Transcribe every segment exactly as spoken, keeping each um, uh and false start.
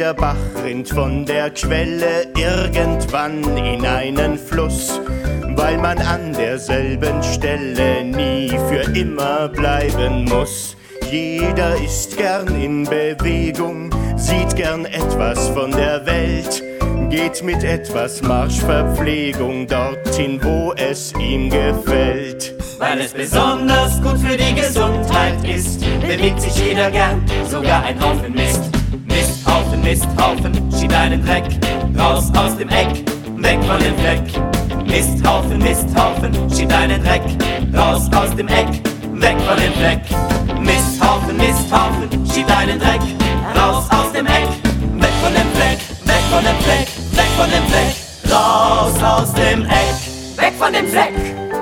Der Bach rinnt von der Quelle irgendwann in einen Fluss, weil man an derselben Stelle nie für immer bleiben muss. Jeder ist gern in Bewegung, sieht gern etwas von der Welt, geht mit etwas Marschverpflegung dorthin, wo es ihm gefällt. Weil es besonders gut für die Gesundheit ist, bewegt sich jeder gern, sogar ein Haufen Mist. Misthaufen, Misthaufen, schieb deinen Dreck raus aus dem Eck, weg von dem Fleck. Misthaufen, Misthaufen, schieb deinen Dreck raus aus dem Eck, weg von dem Fleck. Misthaufen, Misthaufen, schieb deinen Dreck raus aus dem Eck, weg von dem Fleck, weg von dem Fleck, weg von dem Fleck, raus aus dem Eck, weg von dem Fleck.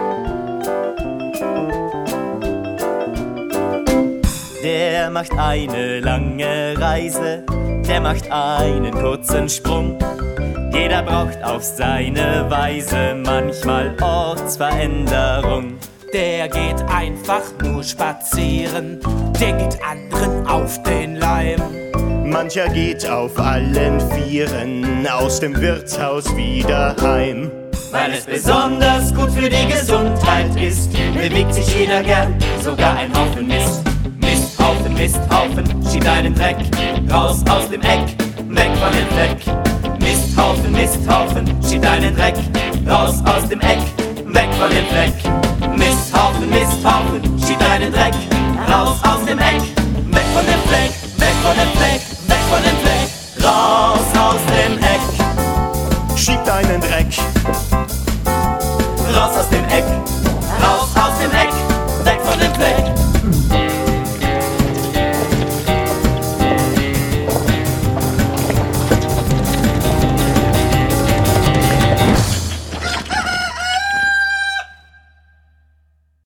Der macht eine lange Reise, der macht einen kurzen Sprung. Jeder braucht auf seine Weise manchmal Ortsveränderung. Der geht einfach nur spazieren, der geht anderen auf den Leim. Mancher geht auf allen Vieren aus dem Wirtshaus wieder heim. Weil es besonders gut für die Gesundheit ist, bewegt sich jeder gern, sogar ein Haufen Mist. Misthaufen, Misthaufen, schieb deinen Dreck raus aus dem Eck, weg von dem Fleck. Misthaufen, Misthaufen, schieb deinen Dreck raus aus dem Eck, weg von dem Fleck. Misthaufen, Misthaufen, schieb deinen Dreck raus aus dem Eck, weg von dem Fleck, weg von dem Fleck, weg von dem Fleck, raus aus dem Eck. Schieb deinen Dreck raus aus dem Eck, raus aus dem Eck, weg von dem Fleck.